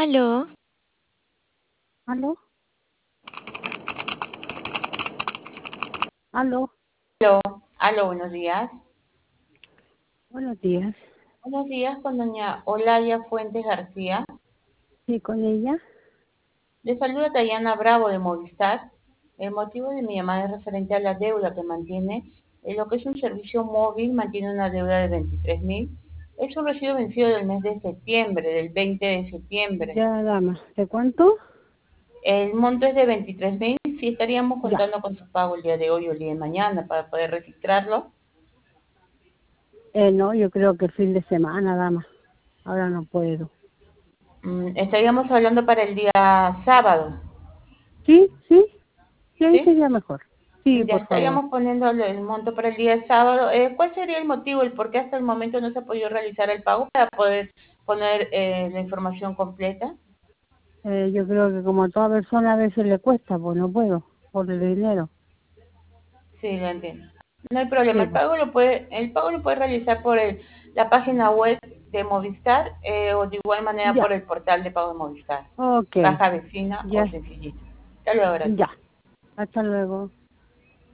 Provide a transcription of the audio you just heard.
Aló, ¿Aló? ¿Aló? Aló, buenos días. Buenos días. Buenos días con doña Olaya Fuentes García. Sí, con ella. Le saluda Dayana Bravo de Movistar. El motivo de mi llamada es referente a la deuda que mantiene. En lo que es un servicio móvil, mantiene una deuda de 23.000. Es un recibo vencido del mes de septiembre, del 20 de septiembre. Ya, dama. ¿De cuánto? El monto es de 23.000. Sí estaríamos Ya. contando con su pago el día de hoy o el día de mañana para poder registrarlo. No, yo creo que fin de semana, dama. Ahora no puedo. Estaríamos hablando para el día sábado, ¿Sí? ¿Sí? Sí, ahí ¿sí? sería mejor. Sí, Ya por favor. estaríamos poniendo el monto para el día de sábado. ¿Cuál sería el motivo, el por qué hasta el momento no se ha podido realizar el pago para poder poner la información completa? Yo creo que como a toda persona a veces le cuesta, pues no puedo, por el dinero. Sí, lo entiendo. No hay problema. Sí, pues. El pago lo puede realizar por la página web de Movistar o de igual manera por Ya. el portal de pago de Movistar. Ok. Caja vecina o Ya. sencillito. Hasta luego, gracias. Ya. Hasta luego.